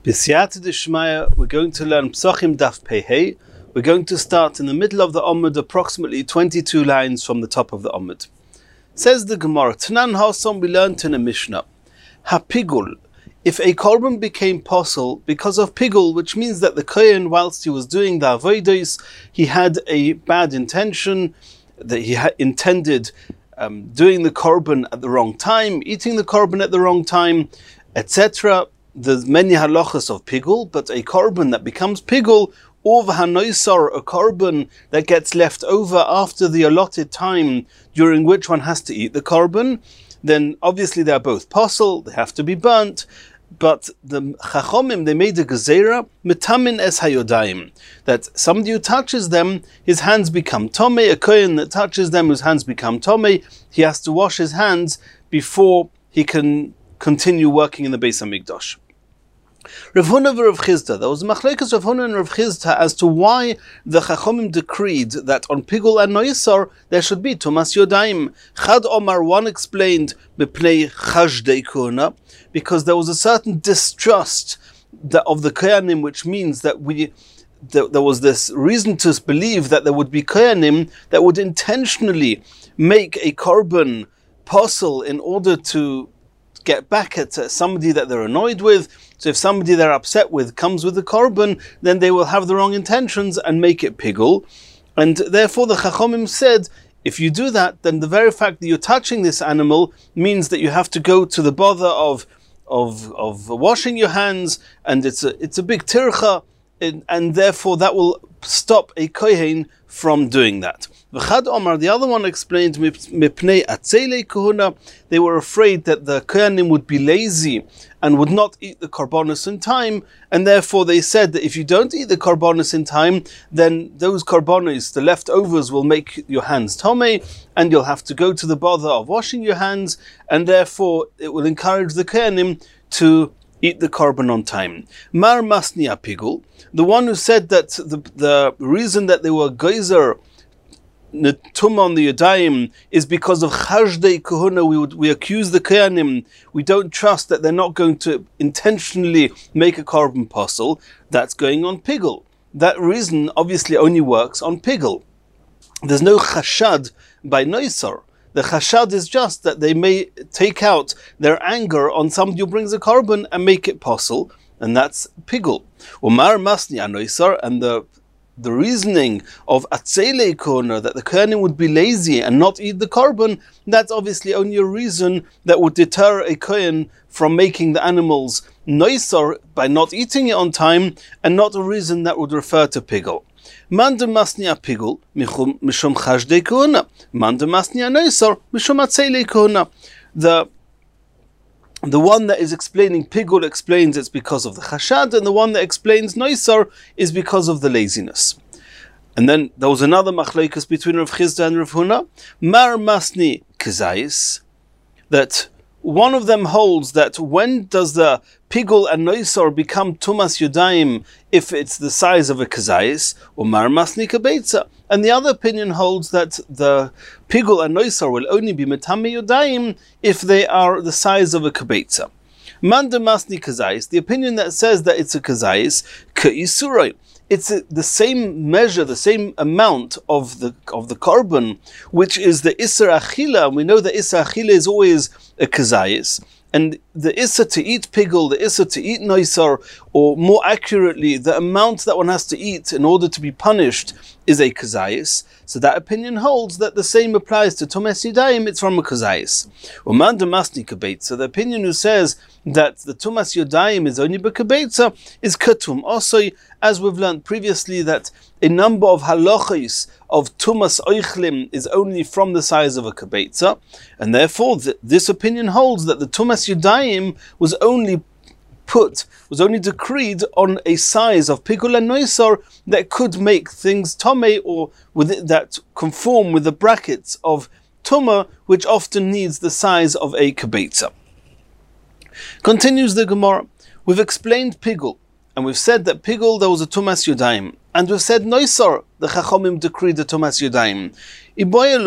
B'siyata d'shmaya, we're going to learn Psachim Daf Pei. We're going to start in the middle of the Amud, approximately 22 lines from the top of the Amud. Says the Gemara, Tanan Hasom, we learned in a Mishnah. Ha-pigul, if a korban became possible because of pigul, which means that the kohen, whilst he was doing the avodos, he had a bad intention, that he intended doing the korban at the wrong time, eating the korban at the wrong time, etc. There's many halachas of pigul, but a korban that becomes pigul, or v'hanoisar, a korban that gets left over after the allotted time during which one has to eat the korban, then obviously they are both possible, they have to be burnt. But the Chachomim, they made a gezerah, metamin es hayodayim, that somebody who touches them, his hands become tomei. A kohen that touches them, whose hands become tomei, he has to wash his hands before he can continue working in the Beis HaMikdash. Rav Huna and Rav Chizda, there was a machlekes Rav Huna and Rav Chizda as to why the Chachomim decreed that on pigul and noisar there should be tumas yodayim. Chad Omar, one explained b'pnei chashdei kuna, because there was a certain distrust of the kohanim, which means that there was this reason to believe that there would be kohanim that would intentionally make a korban posel in order to get back at somebody that they're annoyed with. So if somebody they're upset with comes with the korban, then they will have the wrong intentions and make it pigul. And therefore the Chachomim said, if you do that, then the very fact that you're touching this animal means that you have to go to the bother of washing your hands, and it's a big tircha, and therefore that will stop a kohen from doing that. V'chad Omar, the other one explained, mipnei atzelei kohuna, they were afraid that the kohanim would be lazy and would not eat the korbanos in time, and therefore they said that if you don't eat the korbanos in time, then those korbanos, the leftovers, will make your hands tomei, and you'll have to go to the bother of washing your hands, and therefore it will encourage the kohanim to eat the korban on time. Mar masni apigul, the one who said that the reason that they were geyser Netum on the Yodayim is because of Chashdei Kohuna. We accuse the Kohanim. We don't trust that they're not going to intentionally make a korban posel. That's going on pigul. That reason obviously only works on pigul. There's no chashad by noisar. The chashad is just that they may take out their anger on somebody who brings a korban and make it posel, and that's pigul. Umar masni anoisar, and the reasoning of atzelei kona, that the kohanim would be lazy and not eat the korban, that's obviously only a reason that would deter a kohen from making the animals noisar by not eating it on time, and not a reason that would refer to pigul. Man de masni apigul mishum chashdei kona, man de masni anoisar mishum atzelei kona. The one that is explaining pigul explains it's because of the chashad, and the one that explains noisar is because of the laziness. And then there was another machlekes between Rav Chizda and Rav Huna. Mar masni kezayis, that one of them holds that when does the pigul and noisar become tumas yodayim if it's the size of a kezayis, or mar masni kabeitza. And the other opinion holds that the pigul and noisar will only be metame yodayim if they are the size of a kabeitza. Man de masni kezayis, the opinion that says that it's a kezayis, ke'isuroi, it's the same measure, the same amount of the korban, which is the isser achila. We know that isser achila is always a kezayis, and the isser to eat pigul, the isser to eat noisar, or more accurately, the amount that one has to eat in order to be punished is a kezayis. So that opinion holds that the same applies to tumas yodayim, it's from a kezayis. Uman de masni kabeitza, the opinion who says that the tumas yodayim is only b'kabeitza is katum osoi, as we've learned previously that a number of halachos of tumas oichlim is only from the size of a kabeitza, and therefore this opinion holds that the tumas yodayim was only decreed on a size of pigul and noisar that could make things tomei, or that conform with the brackets of tumah, which often needs the size of a kabeitza. Continues the Gemara. We've explained pigul, and we've said that pigul there was a tumas yodayim, and we've said noisar the Chachomim decreed the tumas yodayim. Iboyeluhu,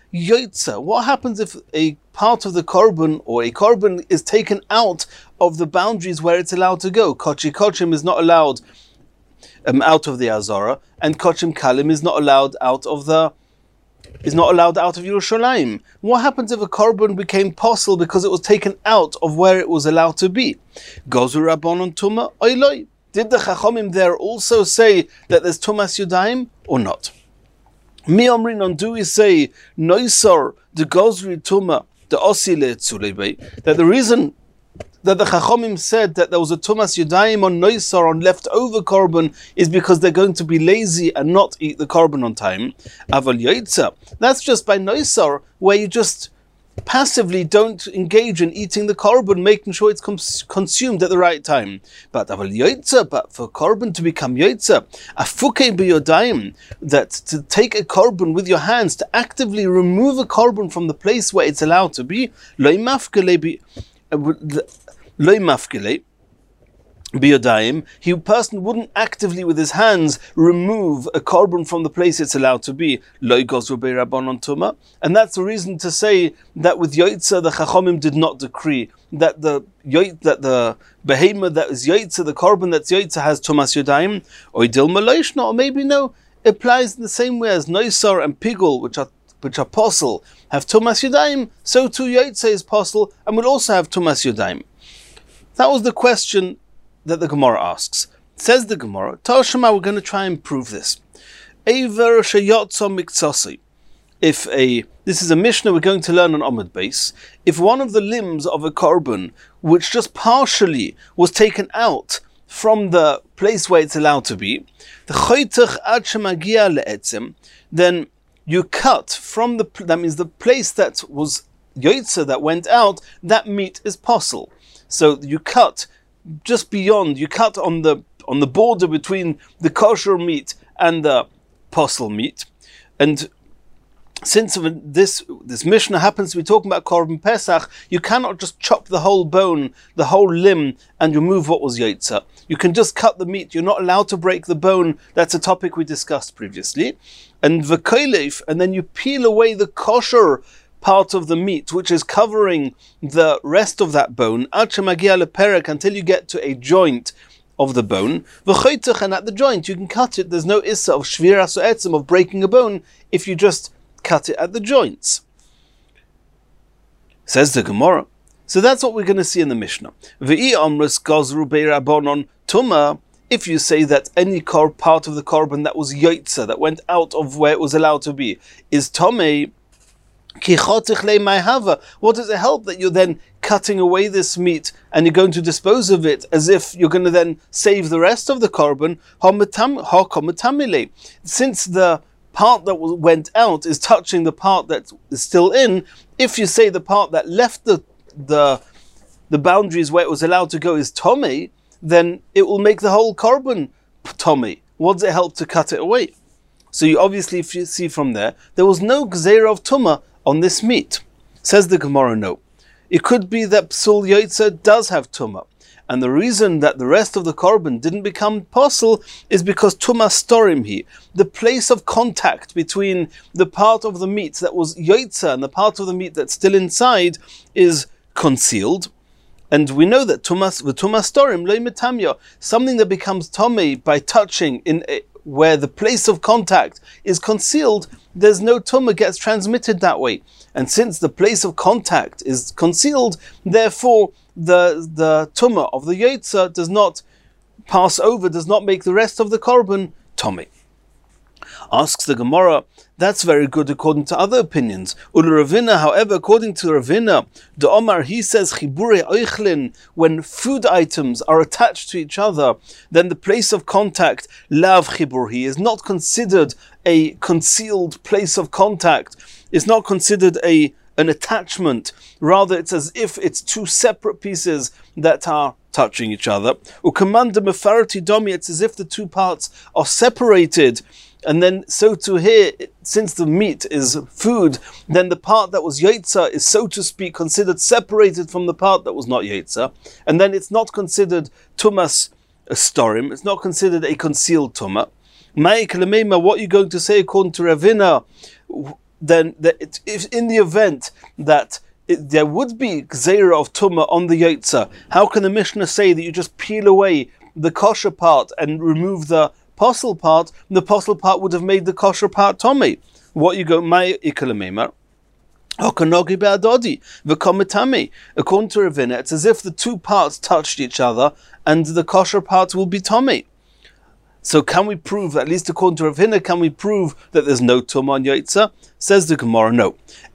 Yoitza. What happens if a part of the korban or a korban is taken out of the boundaries where it's allowed to go? Kochi Kochim is not allowed out of the Azara, and Kochim Kalim is not allowed out of Yerushalayim. What happens if a korban became possible because it was taken out of where it was allowed to be? Gozu Rabbanon Tuma Oiloi. Did the Chachomim there also say that there's Tumas Yudayim or not? Mi Omrinon, do we say Noisar the Gozri Tuma the Osile Tzulebe, that the reason that the Chachomim said that there was a Tumas Yudayim on Noisar, on leftover korban, is because they're going to be lazy and not eat the korban on time. Aval Yoitza, that's just by Noisar, where you just passively don't engage in eating the korban, making sure it's consumed at the right time. But Aval Yoitza, but for korban to become Yoitza, Afuke B'Yodayim, that to take a korban with your hands, to actively remove a korban from the place where it's allowed to be, Loi Mafkele Biyodayim, a person wouldn't actively with his hands remove a korban from the place it's allowed to be. Loi Gozru Be'Rabbanon Tuma, and that's the reason to say that with Yoitza the Chachomim did not decree that the behemoth that is Yoitza, the korban that's Yoitza, has Tumas Yodayim, or Idil Maloishna, or maybe no, it applies in the same way as Noisar and Pigul, which are posel, have Tumas Yodayim, so too Yoitza is posel and will also have Tumas Yodayim. That was the question that the Gemara asks. Says the Gemara, Toshima, we're going to try and prove this. This is a Mishnah we're going to learn on Amud Beis. If one of the limbs of a korban, which just partially was taken out from the place where it's allowed to be, then you cut from that means the place that was Yoitza that went out, that meat is posel. So you cut just beyond, you cut on the border between the kosher meat and the posel meat. And since this Mishnah happens to be talking about Korban Pesach, you cannot just chop the whole bone, the whole limb, and remove what was Yoitza. You can just cut the meat. You're not allowed to break the bone. That's a topic we discussed previously. And v'koilef, and then you peel away the kosher part of the meat, which is covering the rest of that bone, until you get to a joint of the bone. And at the joint, you can cut it. There's no issa of shviras or etzim, of breaking a bone, if you just cut it at the joints. Says the Gemara. So that's what we're going to see in the Mishnah. If you say that any part of the korban that was yoitza, that went out of where it was allowed to be, is tomei, what does it help that you're then cutting away this meat and you're going to dispose of it as if you're going to then save the rest of the korban? Since the part that went out is touching the part that is still in, if you say the part that left the boundaries where it was allowed to go is tomei, then it will make the whole korban tomei. What does it help to cut it away? So you obviously see from there was no gzeira of tumah on this meat. Says the Gemara, no. It could be that psul yoitza does have tumah, and the reason that the rest of the korban didn't become posel is because tumah storim hi, the place of contact between the part of the meat that was yoitza and the part of the meat that's still inside is concealed. And we know that tumah storim lo metamya, something that becomes tomei by touching in where the place of contact is concealed, there's no tumah gets transmitted that way. And since the place of contact is concealed, therefore the tumah of the yoitza does not pass over, does not make the rest of the korban tomei. Asks the Gemara, that's very good according to other opinions. Ul Ravina, however, according to Ravina, the Omar, he says, Chibure Oichlin, when food items are attached to each other, then the place of contact, Lav Chiburhi, is not considered a concealed place of contact. It's not considered an attachment. Rather, it's as if it's two separate pieces that are touching each other. Ukamanda Mefarati Domi, it's as if the two parts are separated. And then, so to here, since the meat is food, then the part that was yoitza is, so to speak, considered separated from the part that was not yoitza. And then it's not considered tumas storim, it's not considered a concealed tumah. Ma'ik lemema, what you're going to say according to Ravina, then if in the event that there would be gzeira of tumah on the yotza, how can the Mishnah say that you just peel away the kosher part and remove the posel part? The posel part would have made the kosher part tummy. What you go, my ikalamemar. According to Ravina, it's as if the two parts touched each other and the kosher part will be tummy. So can we prove, at least according to Ravina, can we prove that there's no tumah on yotza? Says the Gemara, no.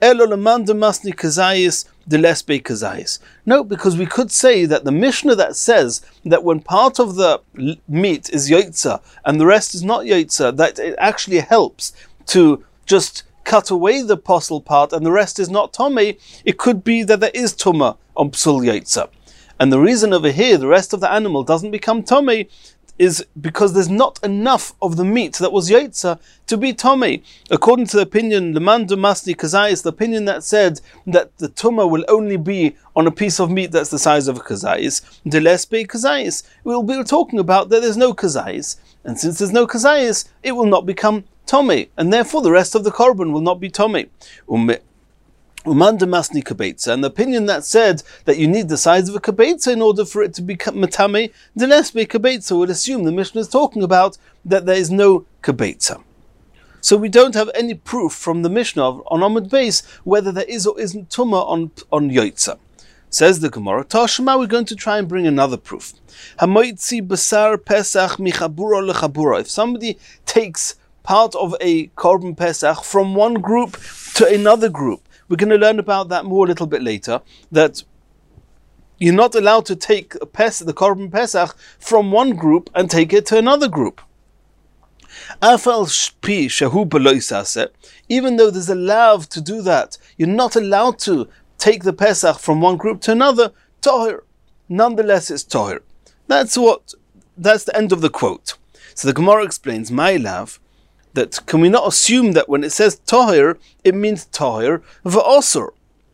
No, because we could say that the Mishnah that says that when part of the meat is yotza and the rest is not yotza, that it actually helps to just cut away the posel part and the rest is not tummy, it could be that there is tumah on psul yotza. And the reason over here the rest of the animal doesn't become tummy is because there's not enough of the meat that was yotza to be tummy. According to the opinion, Leman Masni Kazayis, the opinion that said that the tumah will only be on a piece of meat that's the size of a kazayis, Delespe Kazayis, we'll be talking about that there's no kazayis, and since there's no kazayis, it will not become tummy, and therefore the rest of the korban will not be tummy. Umanda masni kabetza, and the opinion that said that you need the size of a kabetza in order for it to become matame, the lesbe kabetza would assume the Mishnah is talking about that there is no kabetza. So we don't have any proof from the Mishnah on Amud Beis whether there is or isn't tumah on yotza. Says the Gemara, Tashma, we're going to try and bring another proof. Hamoitzi basar pesach michabura lechabura. If somebody takes part of a korban pesach from one group to another group, we're going to learn about that more a little bit later, that you're not allowed to take the korban pesach from one group and take it to another group. Even though there's a lav to do that, you're not allowed to take the pesach from one group to another, tohir. Nonetheless, it's tohir. That's the end of the quote. So the Gemara explains, my lav, that can we not assume that when it says tahir, it means tahir v'osur?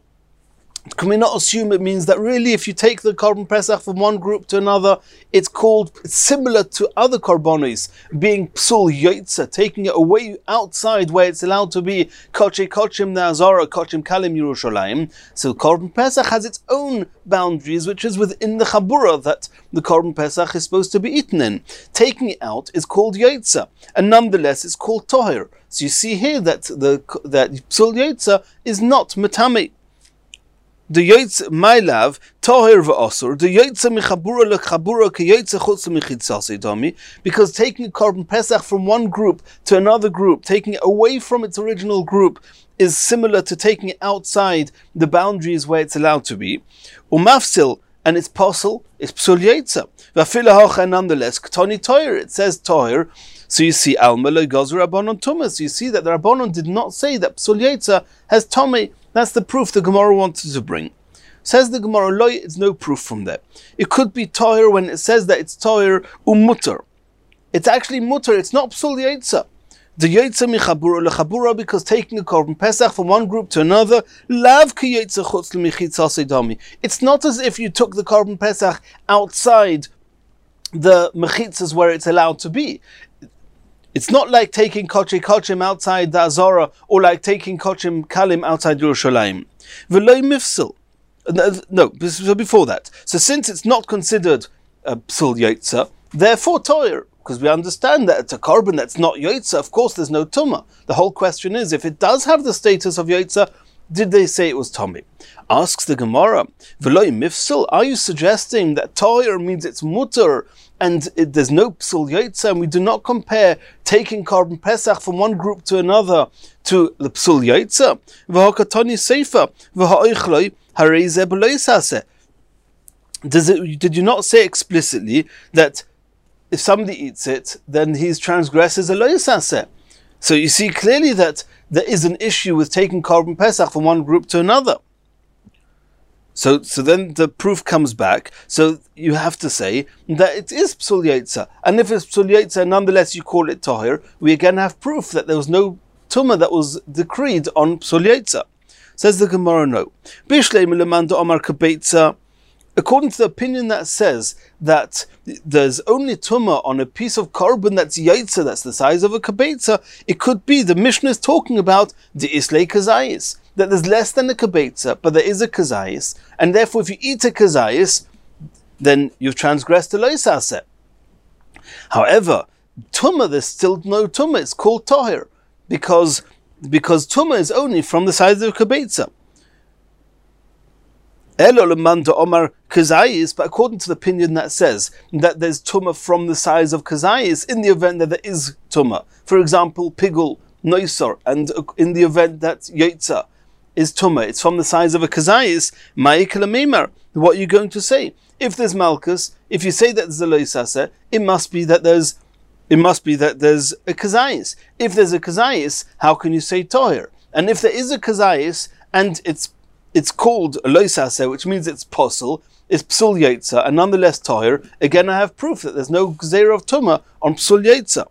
Can we not assume it means that really if you take the korban pesach from one group to another, it's similar to other korbanos, being psul yotza, taking it away outside where it's allowed to be koche kochim ne'azara, kochim kalim Yerushalayim. So korban pesach has its own boundaries, which is within the chabura that the korban pesach is supposed to be eaten in. Taking it out is called yotza, and nonetheless it's called tahir. So you see here that psul yotza is not matame. The yotza, my love, tahir v'osur, the yotza michabura lechabura ke yotza chutz mechitzasei dami, because taking a korban pesach from one group to another group, taking it away from its original group, is similar to taking it outside the boundaries where it's allowed to be. Umafsil, and it's posel, it's psul yotza. V'afila hocha, nonetheless, ktoni tahir, it says tahir. So you see, alma lo gozer rabbanon tumas. You see that the rabbanon did not say that psul yotza has tummy. That's the proof the Gemara wanted to bring. Says the Gemara, loy, it's no proof from there. It could be tahir when it says that it's tahir umutter. It's actually mutter, it's not psul yotza. The yotza michabura lechabura, because taking a korban pesach from one group to another, lav ki yotza chutz mechitzasei dami. It's not as if you took the korban pesach outside the mechitzas where it's allowed to be. It's not like taking koche kochim outside the Azara, or like taking kochim kalim outside Yerushalayim. V'loi mifsil. No, so before that. So since it's not considered a psul yotza, therefore toir, because we understand that it's a korban that's not yotza, of course there's no tumah. The whole question is, if it does have the status of yotza, did they say it was tummy? Asks the Gemara, V'loi mifsil, are you suggesting that toir means it's mutter, and there's no psul yotza, and we do not compare taking korban pesach from one group to another to the psul yotza? V'hakatani seifa v'ha'ichloi harei zeh b'lo yisaseh. Did you not say explicitly that if somebody eats it, then he transgresses a lo yisaseh? So you see clearly that there is an issue with taking korban pesach from one group to another. So then the proof comes back. So you have to say that it is psul yotza, and if it's psul yotza, nonetheless you call it tahir, we again have proof that there was no tumah that was decreed on psul yotza. Says the Gemara, no. Bishleim leman do amar kabetza According to the opinion that says that there's only tumah on a piece of korban that's yaitza, that's the size of a kibetza, it could be the Mishnah is talking about the islay kazayis, that there's less than a kibetza, but there is a kazayis, and therefore if you eat a kazayis, then you've transgressed the loisaseh. However, tumah, there's still no tumah, it's called tahir, because tumah is only from the size of a kibetza. Omar kazayis, but according to the opinion that says that there's tumah from the size of kazayis in the event that there is tumah. For example, pigul, noisor, and in the event that yaitza is tumah, it's from the size of a kazayis. Ma'ikal, what are you going to say? If there's malchus, if you say that there's a loisaseh, it must be that there's a kazayis. If there's a kazayis, how can you say tohir? And if there is a kazayis and it's called a loisaseh, which means it's posel, it's psul yaitza, and nonetheless tohir, again I have proof that there's no gzeira of tumah on psul yaitza.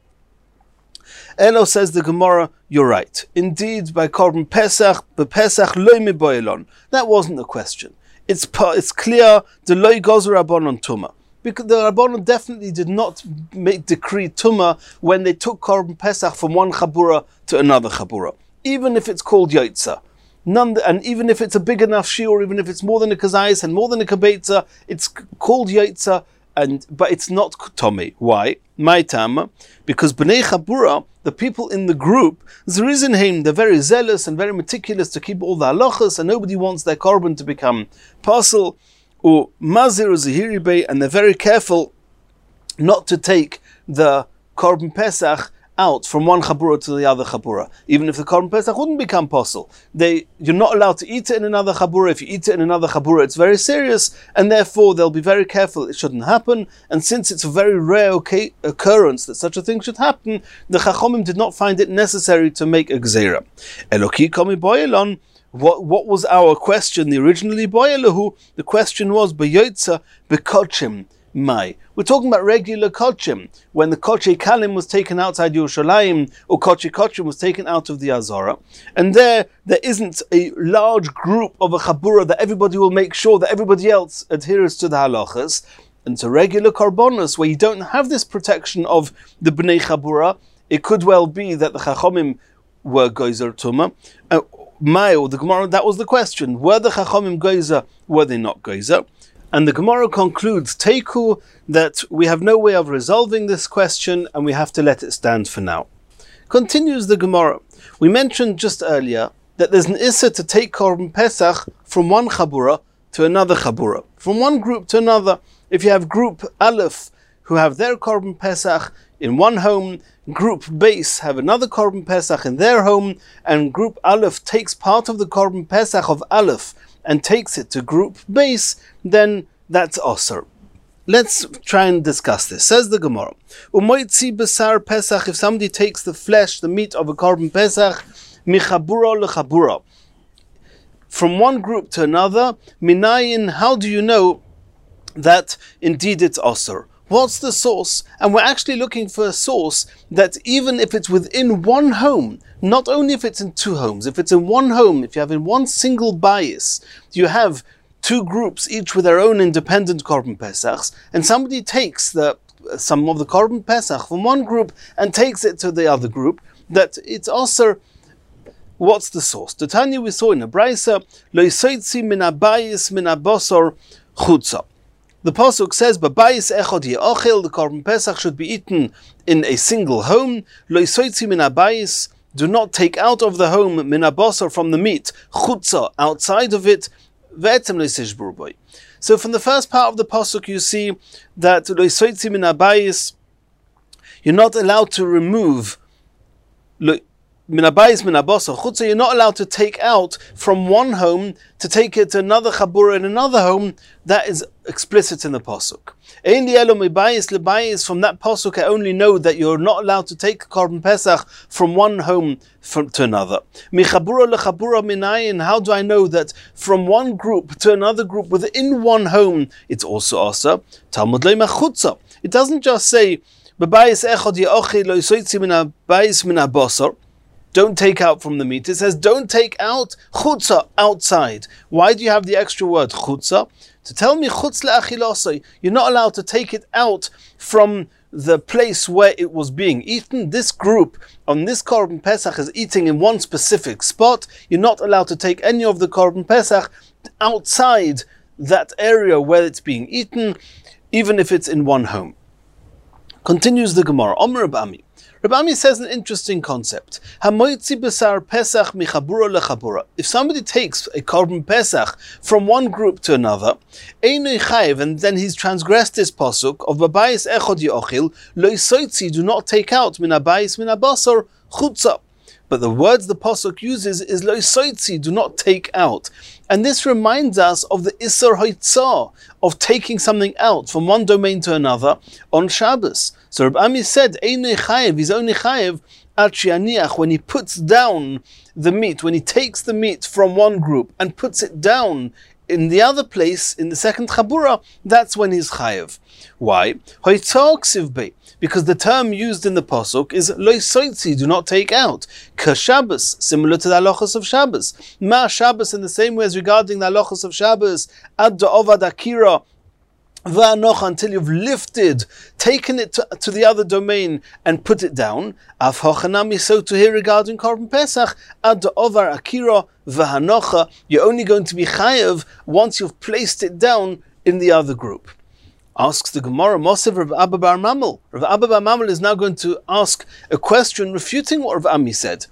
Elo says the Gemara, you're right. Indeed, by korban pesach, bepesach loy miboilon. That wasn't the question. It's clear the loy gozer rabbanon tumah. Because the rabbanon definitely did not decree tumah when they took korban pesach from one chabura to another chabura, even if it's called yaitza. And even if it's a big enough shiur, even if it's more than a kazayis and more than a kibetza, it's called yaitza, but it's not tomei. Why? My tama, because bnei chabura, the people in the group, zrizin they're very zealous and very meticulous to keep all the halachas, and nobody wants their korban to become parcel or mazir or zahiri bay, and they're very careful not to take the korban pesach out from one chabura to the other chabura. Even if the korban pesach wouldn't become posel, you're not allowed to eat it in another chabura. If you eat it in another chabura, it's very serious, and therefore they'll be very careful it shouldn't happen. And since it's a very rare occurrence that such a thing should happen, the Chachomim did not find it necessary to make a gzeira. Eloki komi boyelon. What was our question? The originally boyelahu. The question was b'yotza b'kochim. We're talking about regular kochim, when the koche kalim was taken outside Yerushalayim, or koche kochim was taken out of the Azara, and there isn't a large group of a chabura that everybody will make sure that everybody else adheres to the halachas. And to regular korbanos, where you don't have this protection of the bnei chabura, it could well be that the chachomim were gozer tumah. The Gemara, that was the question: were the chachomim gozer? Were they not gozer? And the Gemara concludes, Teiku, that we have no way of resolving this question and we have to let it stand for now. Continues the Gemara. We mentioned just earlier that there's an issa to take korban pesach from one chabura to another chabura, from one group to another. If you have group Aleph who have their korban pesach in one home, group Beis have another korban pesach in their home, and group Aleph takes part of the korban pesach of Aleph and takes it to group Beis, then that's osir. Let's try and discuss this. Says the Gemara, Umoitzi besar pesach, if somebody takes the flesh, the meat of a korban pesach, michabura lechabura, from one group to another, minayin, how do you know that indeed it's osir? What's the source? And we're actually looking for a source that even if it's within one home, not only if it's in two homes, if it's in one home, if you have in one single bias, you have two groups, each with their own independent korban pesachs, and somebody takes some of the korban pesach from one group and takes it to the other group, that it's also, what's the source? The Tanya we saw in a Braisa, lo yisoitzi min abayis min abosor chutza. The pasuk says, "B'bayis echad ye'ochel." The korban pesach should be eaten in a single home. Lo yisoitzi min abayis. Do not take out of the home min abosor, from the meat, chutza, outside of it. Ve'etzem lo yisishbur boy. So from the first part of the pasuk, you see that lo yisoitzi min abayis, you're not allowed to remove min abayis min abosor chutza. You're not allowed to take out from one home to take it to another chabura in another home. That is explicit in the pasuk. Ein li elo mibayis lebayis. From that pasuk, I only know that you're not allowed to take korban pesach from one home to another. Michabura lechabura minayin. How do I know that from one group to another group within one home it's also asa? Talmud leima chutza. It doesn't just say b'bayis echad ye'ochi lo yisoitzi min abayis min abosor. Don't take out from the meat. It says don't take out chutza, outside. Why do you have the extra word chutza? To tell me chutz le'achilosai, you're not allowed to take it out from the place where it was being eaten. This group on this Korban Pesach is eating in one specific spot. You're not allowed to take any of the Korban Pesach outside that area where it's being eaten, even if it's in one home. Continues the Gemara. Omer Reb Ami. Reb Ami says an interesting concept. Hamoitzi besar Pesach michabura lechabura. If somebody takes a Korban Pesach from one group to another, einoi chayev, and then he's transgressed this pasuk of babayis echod yochil, lo yisoitzi, do not take out min abayis min abasar chutza. But the words the pasuk uses is lo yisoitzi, do not take out. And this reminds us of the Isser Hoitzah, of taking something out from one domain to another on Shabbos. So Reb Ami said, Einei chayev, he's only chayev at shianiach, when he puts down the meat, when he takes the meat from one group and puts it down in the other place, in the second chabura, that's when he's chayev. Why? Hoitzah ksiv bei, because the term used in the pasuk is lo yisoitzi, do not take out. Ka Shabbos, similar to the halachos of Shabbos. Ma Shabbos, in the same way as regarding the halachos of Shabbos, ad da'ovad akira, v'anocha, until you've lifted, taken it to the other domain and put it down. Af hochanami, so to hear regarding Korban Pesach, ad da'ovar akira v'hanocha, you're only going to be chayev once you've placed it down in the other group. Asks the Gemara, Mosev Rav Abba bar Mamel. Rav Abba bar Mamel is now going to ask a question refuting what Rav Ami said.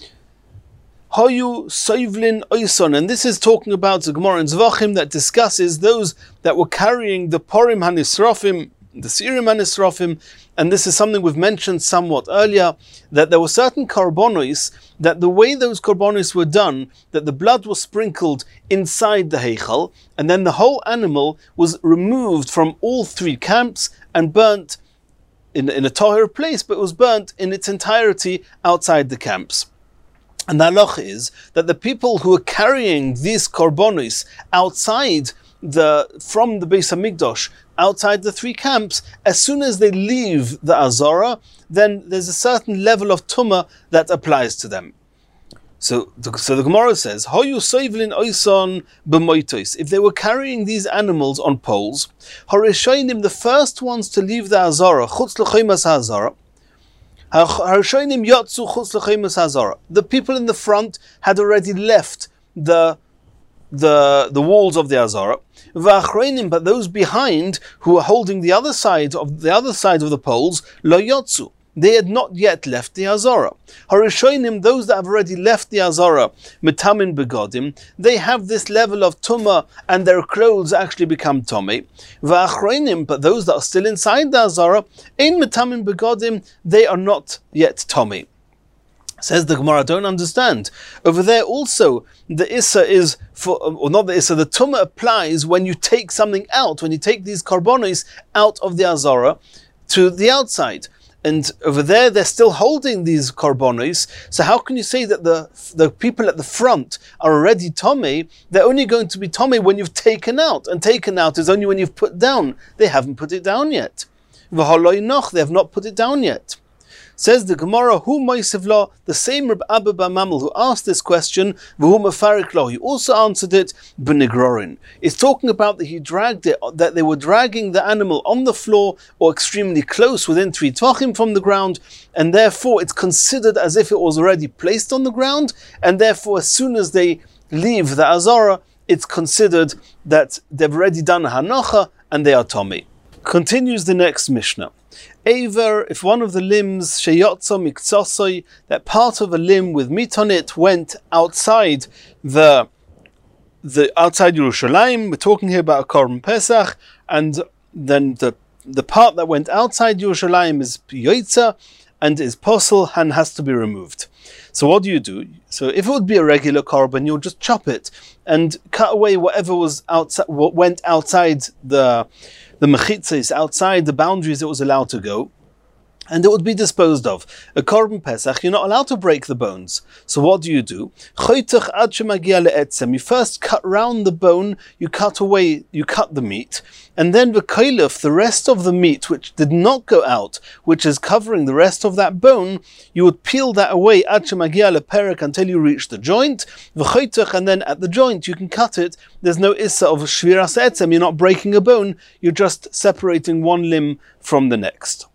Hoyu soivlin oison, and this is talking about the Gemara in Zvachim that discusses those that were carrying the Porim Hanisrofim, the Sirim Hanisrofim, and this is something we've mentioned somewhat earlier, that there were certain korbanos, that the way those korbanos were done, that the blood was sprinkled inside the heichal, and then the whole animal was removed from all three camps and burnt in a tahir place, but it was burnt in its entirety outside the camps. And the halach is that the people who are carrying these korbanos outside from the Beis Hamikdash, outside the three camps, as soon as they leave the Azara, then there's a certain level of tumah that applies to them. So the Gemara says, Hoyu soivlin oison b'moitos. If they were carrying these animals on poles, harishonim, the first ones to leave the Azara, chutz l'choymas ha'azara, the people in the front had already left the walls of the Azara. But those behind, who were holding the other side of the poles, lo yotzu, they had not yet left the Azara. Harishonim, those that have already left the Azara, metamin begodim, they have this level of tumah, and their clothes actually become tomei. Va'achroinim, but those that are still inside the Azara, ein metamin begodim, they are not yet tomei. Says the Gemara, I don't understand. Over there also, the Issa is or not the Issa, the tumah applies when you take something out, when you take these korbanos out of the Azara to the outside. And over there, they're still holding these korbanos. So how can you say that the people at the front are already tomei? They're only going to be tomei when you've taken out. And taken out is only when you've put down. They haven't put it down yet. They have not put it down yet. Says the Gemara, Hu Moisevla, the same Reb Abba bar Mamel who asked this question, V'hu Mefarik Lo, he also answered it, B'negrorin. It's talking about that he dragged it, that they were dragging the animal on the floor or extremely close, within 3 tvachim from the ground, and therefore it's considered as if it was already placed on the ground, and therefore as soon as they leave the Azara, it's considered that they've already done a hanocha and they are tomei. Continues the next Mishnah. Aver, if one of the limbs, sheyotza miktsosoi, that part of a limb with meat on it went outside the outside Yerushalayim, we're talking here about a Korban Pesach, and then the part that went outside Yerushalayim is yotza and is posel and has to be removed. So what do? So if it would be a regular korban, you'll just chop it and cut away whatever was outside, what went outside the mechitzas, outside the boundaries it was allowed to go. and it would be disposed of. A Korban Pesach, you're not allowed to break the bones. So what do? You first cut round the bone, you cut the meat, and then the rest of the meat which did not go out, which is covering the rest of that bone, you would peel that away until you reach the joint, and then at the joint you can cut it. There's no issa of shviras etzem, you're not breaking a bone, you're just separating one limb from the next.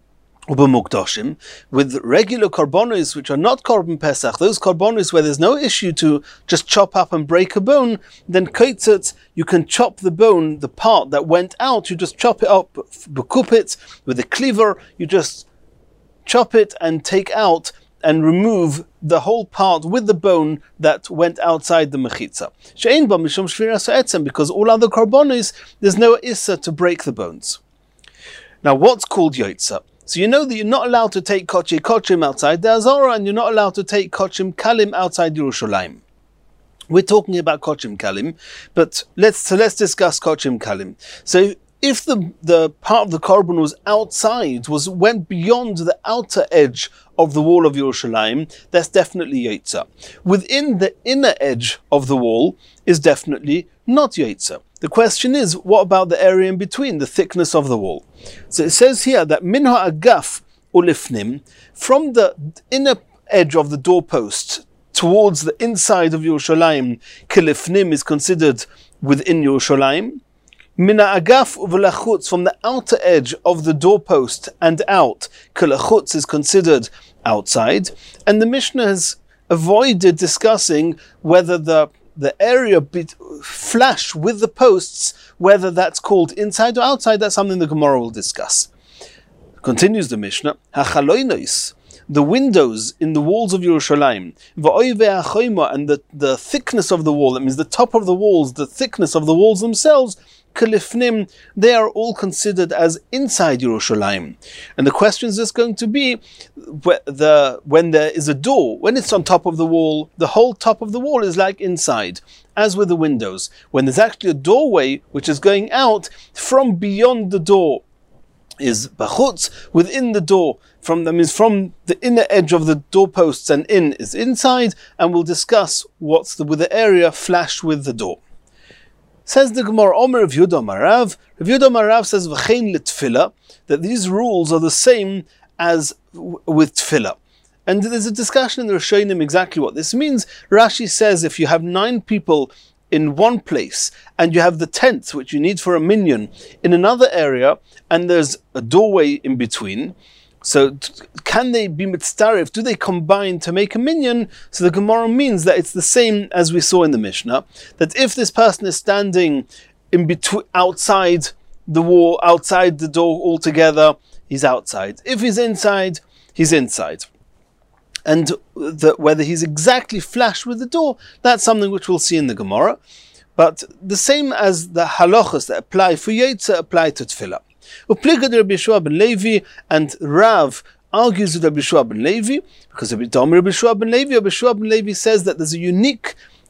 With regular korbanos which are not korban pesach, those korbanos where there's no issue to just chop up and break a bone, then kaitzet, you can chop the bone, the part that went out, you just chop it up, bekupit, with a cleaver, you just chop it and take out and remove the whole part with the bone that went outside the mechitza. Because all other korbanos, there's no issa to break the bones. Now what's called yotza? So you know that you're not allowed to take kochim outside the Azara, and you're not allowed to take kochim kalim outside Yerushalayim. We're talking about kochim kalim, but let's discuss kochim kalim. So if the part of the korban was outside, went beyond the outer edge of the wall of Yerushalayim, that's definitely yotza. Within the inner edge of the wall is definitely not yotza. The question is, what about the area in between, the thickness of the wall? So it says here that min ha'agaf ulifnim, from the inner edge of the doorpost towards the inside of Yerushalayim, kilifnim is considered within Yerushalayim. Min ha'agaf u'velachutz, from the outer edge of the doorpost and out, kilachutz is considered outside. And the Mishnah has avoided discussing whether the area flash with the posts, whether that's called inside or outside. That's something the Gemara will discuss. Continues the Mishnah, hachaloinos, the windows in the walls of Yerushalayim, and the thickness of the wall, that means the top of the walls, the thickness of the walls themselves, kalifnim, they are all considered as inside Yerushalayim. And the question is just going to be, when there is a door, when it's on top of the wall, the whole top of the wall is like inside, as with the windows. When there's actually a doorway which is going out, from beyond the door is bachutz, within the door, from the inner edge of the doorposts and in is inside, and we'll discuss what's with the area flash with the door. Says the Gemara, Omer Rav Yehuda Marav. Rav Yehuda Marav says v'chein l'tefillah, that these rules are the same as with tefillah. And there's a discussion in the Rishonim exactly what this means. Rashi says if you have 9 people in one place and you have the tent which you need for a minyan in another area, and there's a doorway in between, so can they be mitzdarif? Do they combine to make a minyan? So the Gemara means that it's the same as we saw in the Mishnah, that if this person is standing in between, outside the wall, outside the door altogether, he's outside. If he's inside, he's inside. And whether he's exactly flash with the door, that's something which we'll see in the Gemara. But the same as the halachas that apply for yotza apply to tefillah. Uplikad Rabbi Yeshua ben Levi, and Rav argues with Rabbi Yeshua ben Levi, because Rabbi Yeshua ben Levi says that there's a unique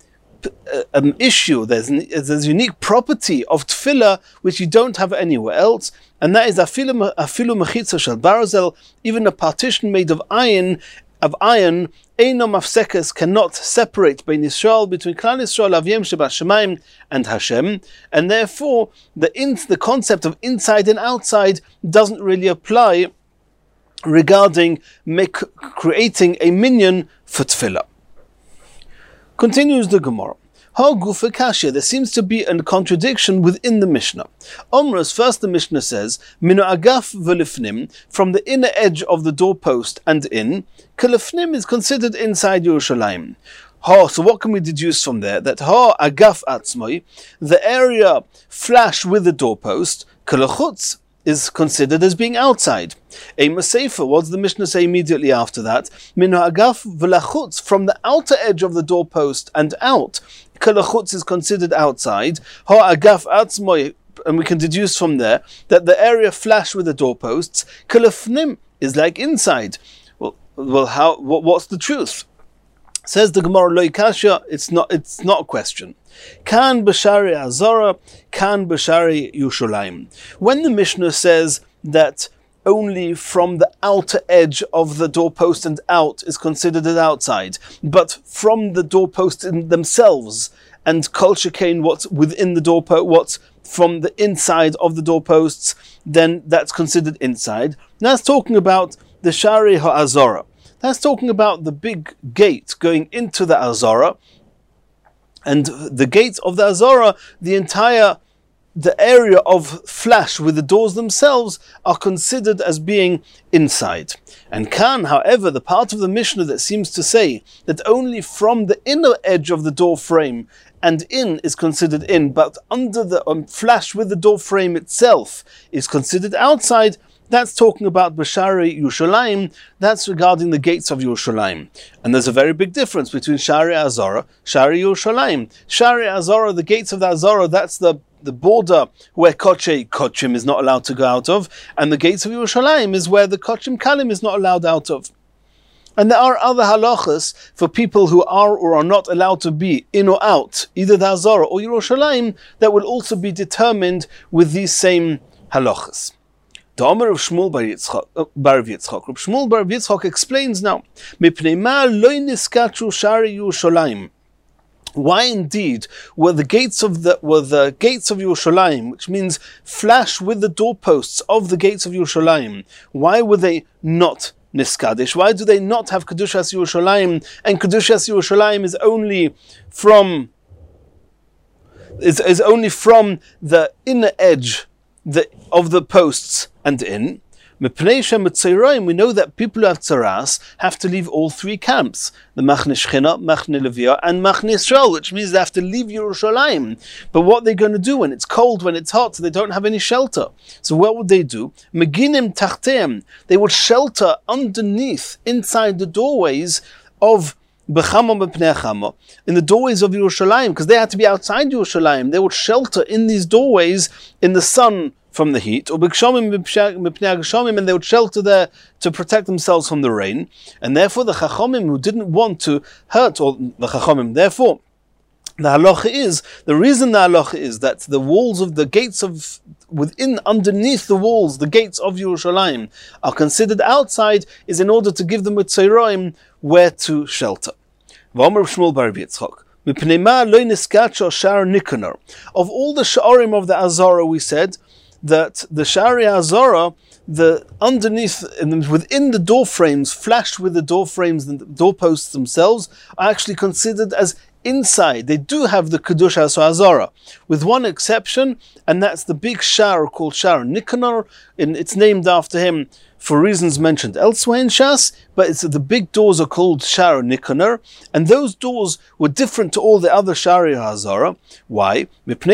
issue, there's a unique property of tefillah which you don't have anywhere else, and that is afilu mechitza shel barazel, even a partition made of iron, Eino mafsekes, cannot separate between Klal Yisrael, Aviem Shebashamayim, and Hashem, and therefore the concept of inside and outside doesn't really apply regarding creating a minyan for tefillah. Continues the Gemara. Gufa Kashya, there seems to be a contradiction within the Mishnah. Omros, first the Mishnah says, Minu agaf v'lifnim, from the inner edge of the doorpost and in, kalifnim is considered inside Yerushalayim. So what can we deduce from there? That agaf atzmoi, the area flash with the doorpost, kalachutz, is considered as being outside. Ema Sefer, what does the Mishnah say immediately after that? Minu agaf v'lachutz, from the outer edge of the doorpost and out, kalachutz is considered outside. Agaf atzmoi, and we can deduce from there that the area flash with the doorposts, kalafnim, is like inside. Well, what's the truth? Says the Gemara, Lo Kasha, it's not a question. Kan b'shari Azara, kan b'shari Yerushalayim. When the Mishnah says that only from the outer edge of the doorpost and out is considered as outside, but from the doorpost in themselves, and kol shekain what's within the doorpost, what's from the inside of the doorposts, then that's considered inside. Now that's talking about the Shari HaAzara. That's talking about the big gate going into the Azara, and the gate of the Azara, the area of flash with the doors themselves are considered as being inside. And Kan, however, the part of the Mishnah that seems to say that only from the inner edge of the door frame and in is considered in, but under the flash with the door frame itself is considered outside, that's talking about B'Shari Yerushalayim, that's regarding the gates of Yerushalayim. And there's a very big difference between Shari Azara, Shari Yerushalayim. Shari Azara, the gates of the Azara, that's the border where Kochim is not allowed to go out of, and the gates of Yerushalayim is where the Kochim Kalim is not allowed out of. And there are other halachas for people who are or are not allowed to be in or out, either the Azara or Yerushalayim, that will also be determined with these same halachas. The Omer of Shmuel Bar Yitzchak. Shmuel Bar Yitzchak explains now, Mipnei ma lo niskachu shari Yerushalayim. Why indeed were the gates of Yerushalayim, which means flash with the doorposts of the gates of Yerushalayim, why were they not niskadish? Why do they not have Kedushas Yerushalayim? And Kedushas Yerushalayim is only from the inner edge of the posts and in. We know that people who have tzaras have to leave all three camps, the Machne Shechina, Machne Levia, and Machne Yisrael, which means they have to leave Yerushalayim. But what are they going to do when it's cold, when it's hot? They don't have any shelter. So what would they do? Meginim tachteim. They would shelter underneath, inside the doorways of B'chama b'pnei Chama, in the doorways of Yerushalayim, because they had to be outside Yerushalayim. They would shelter in these doorways in the sun from the heat, or and they would shelter there to protect themselves from the rain. And therefore the Chachamim, who didn't want to hurt all the Chachamim, therefore the reason the halacha is that the walls of the gates of underneath the walls, the gates of Yerushalayim are considered outside, is in order to give them a tzayroim where to shelter. Of all the sha'arim of the Azara, we said that the Shari Azara, the underneath, within the door frames, flashed with the door frames and the doorposts themselves, are actually considered as inside. They do have the Kedushas Azara, with one exception, and that's the big Shar called Shar Nikanor, and it's named after him for reasons mentioned elsewhere in Shas, but the big doors are called Shar Nikanor, and those doors were different to all the other Shari Hazara. Why? After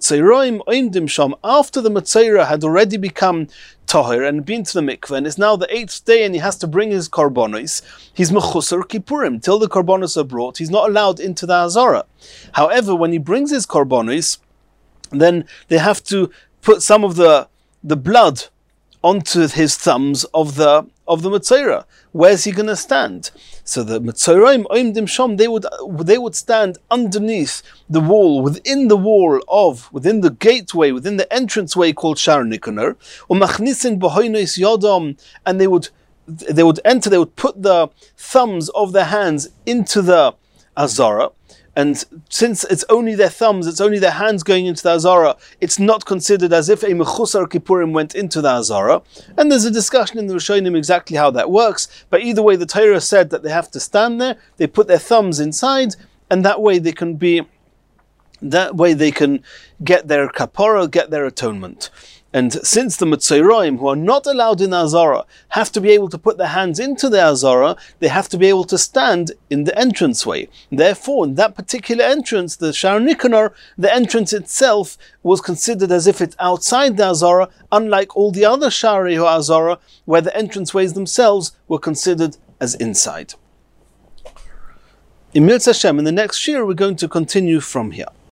the Metzora had already become Tahir and been to the mikveh, and it's now the 8th day and he has to bring his korbanos, he's mechusar kippurim. Till the korbanos are brought, he's not allowed into the Hazara. However, when he brings his korbanos, then they have to put some of the blood onto his thumbs of the Metzora. Where's he going to stand? So the Metzoraim oimdim shom, they would stand underneath the wall, within the gateway, within the entranceway called Shar Nikanor, umachnisin b'hoinos yodom, and they would enter. They would put the thumbs of their hands into the Azara. And since it's only their thumbs, it's only their hands going into the Azara, it's not considered as if a Mechusar Kippurim went into the Azara. And there's a discussion in the Rishonim exactly how that works. But either way, the Torah said that they have to stand there, they put their thumbs inside, and that way they can get their kapara, get their atonement. And since the Metzoraim, who are not allowed in Azara, have to be able to put their hands into the Azara, they have to be able to stand in the entranceway. Therefore, in that particular entrance, the Shar Nikanor, the entrance itself was considered as if it's outside the Azara, unlike all the other Shari or Azara, where the entranceways themselves were considered as inside. In Mirz Hashem, in the next shir, we're going to continue from here.